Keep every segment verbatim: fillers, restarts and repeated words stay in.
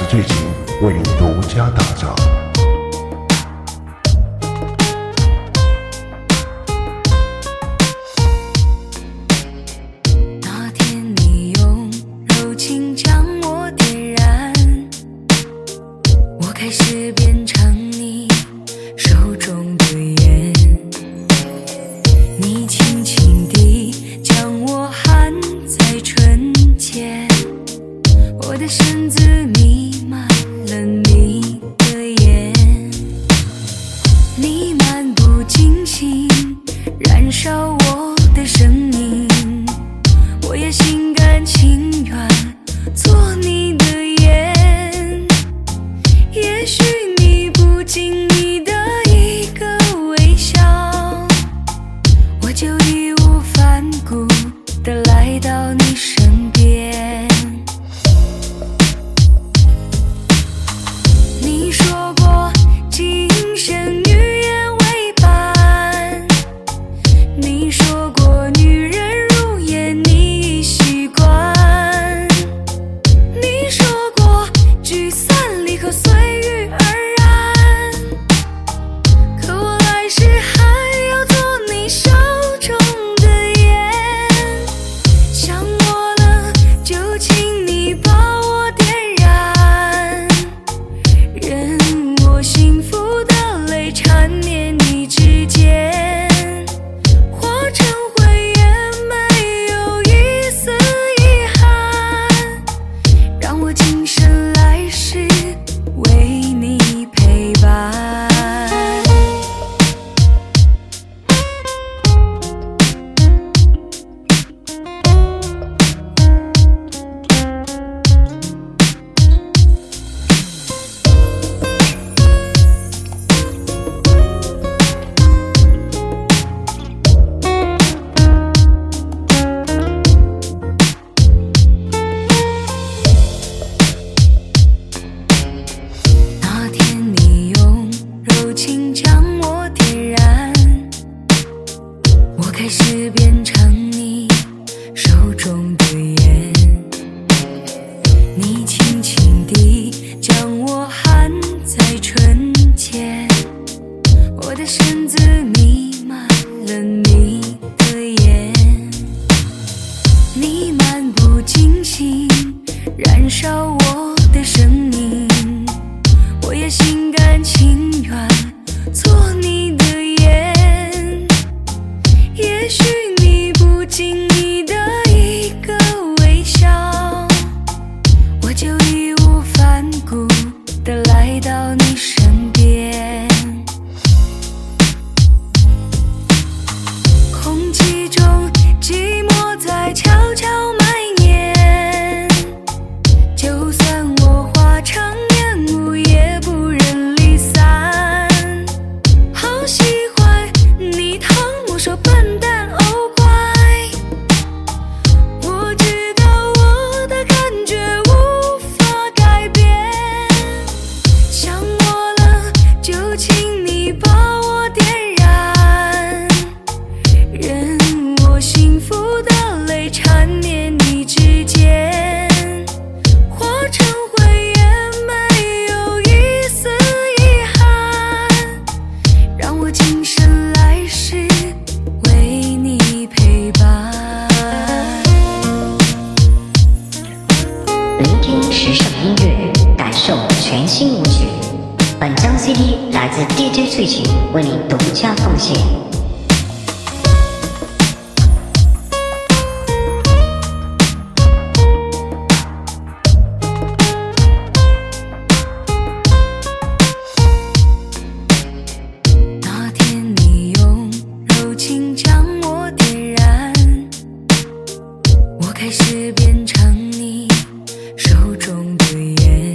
醉情为您独家打造。 那天你用柔情将我点燃，我开始变成你手中的烟，你轻轻地将我含在唇间，我的身子弥漫了你的眼，你漫不经心燃烧我的生命，我也心甘情愿做你的烟。也许你不经意的一个微笑，我就义无反顾地来到你身边。你说过今生女人为伴，你说过女人如烟你已习惯，你说过聚散离合随遇而安，可我来世还要做你手中的烟。想我了就请你把我点燃，任我幸福的泪缠绵你指尖，化成灰也没有一丝遗憾，让我今生来世为你陪伴。那天你用柔情将我点燃，我开始变成你手中的烟，你轻轻地将我含在唇间，我的身子弥漫了你的眼，你漫不经心燃烧我的生命，我也心甘情愿做你的烟。也许你不经意的一个微笑，我就义无反顾地来到你身边。空气中寂寞在悄悄蔓延，就算我化成烟雾也不忍离散。好喜欢你汤姆说笨蛋哦乖，我知道我的感觉无法改变。想我了就请你把我点燃，任我幸福的泪缠绵你指尖，化成灰也没有一丝遗憾，让我今生来世为你陪伴。 聆听时尚音乐，感受全新舞曲。本张 C D 来自 D J 醉情为你独家奉献。 那天你用柔情将我点燃，我开始变成你手中的烟，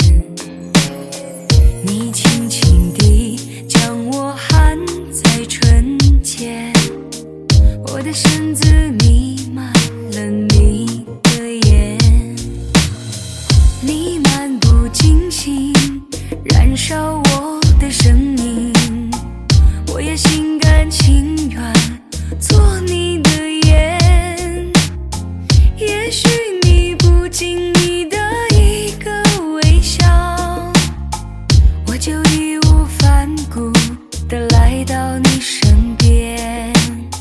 你轻轻地将我含在唇间，我的身子弥漫了你的眼，你漫不经心燃烧我的生命，我也心甘情愿做你的烟。也许你不经意的一个微笑， 就义无反顾地来到你身边。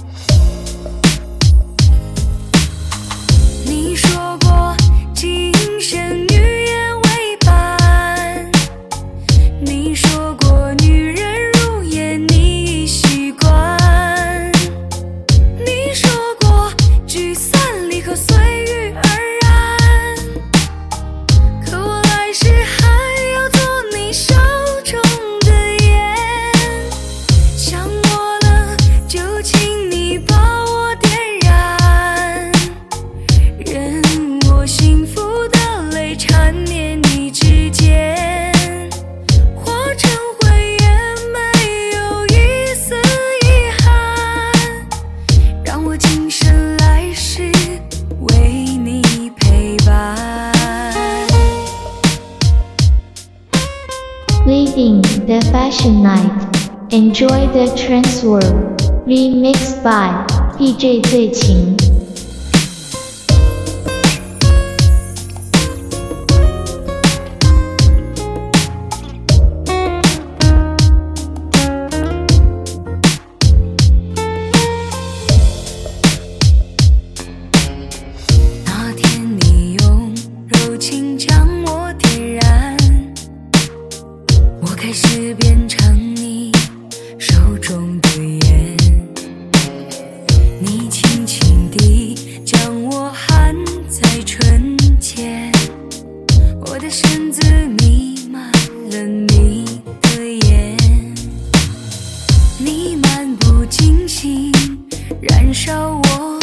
你说过今生女人为伴，你说过女人如烟你已习惯，你说过聚散离合随遇而安，可我来世还要做你手中的烟。想我了就请你把我点燃，任我幸福的泪缠绵你指尖，化成灰也没有一丝遗憾，让我今生来世为你陪伴。 Leading the Fashion Night. Enjoy the Trance World. Remixed by D J 最晴。 那天你用柔情将我点燃，我开始变成你手中的烟，你轻轻地将我含在唇间，我的身子弥漫了你的眼，你漫不经心燃烧我